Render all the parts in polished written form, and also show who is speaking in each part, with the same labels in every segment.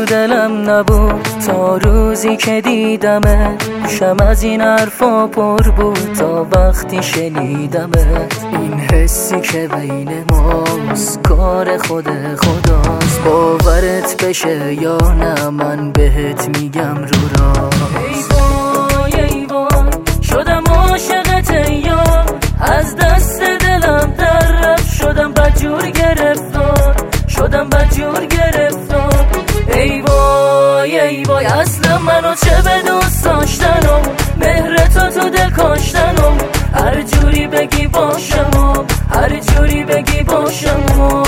Speaker 1: تو دلم نبود تا روزی که دیدمت. گوشم از این حرفا پر بود تا وقتی شنیدمت. این حسی که بین ماست کار خود خداست. باورت بشه یا نه من بهت میگم رو را. ای وای ای وای شدم عاشقت ایام، از دست دلم در رفت. شدم بدجور گرفتار، شدم بدجور گرفتار. ای وای ای وای اصلا منو چه به دوست داشتنم، مهر تو دل کاشتنم. هر جوری بگی باشم، هر جوری بگی باشم.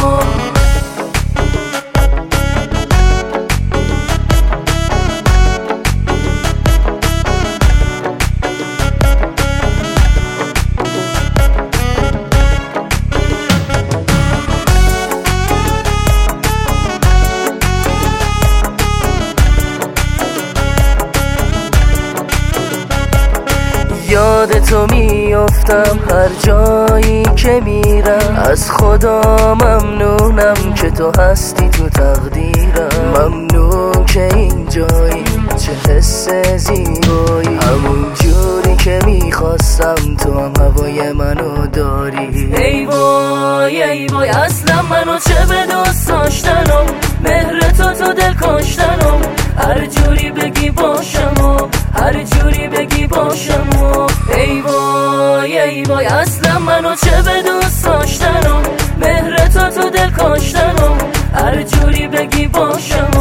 Speaker 1: یاد تو میافتم هر جایی که میرم. از خدا ممنونم که تو هستی تو تقدیرم. ممنون که اینجایی، چه حس زیبایی. همون جوری که میخواستم تو هم هوای منو داری. ای وای ای وای اصلا منو چه به دوست داشتنم، مهر تو دل کاشتنم. هر جوری بگی باشم، هر جوری بگی باشم. ای وای ای وای اصلا منو چه به دوست داشتنم، مهر تو دل کاشتنم. هر جوری بگی باشم،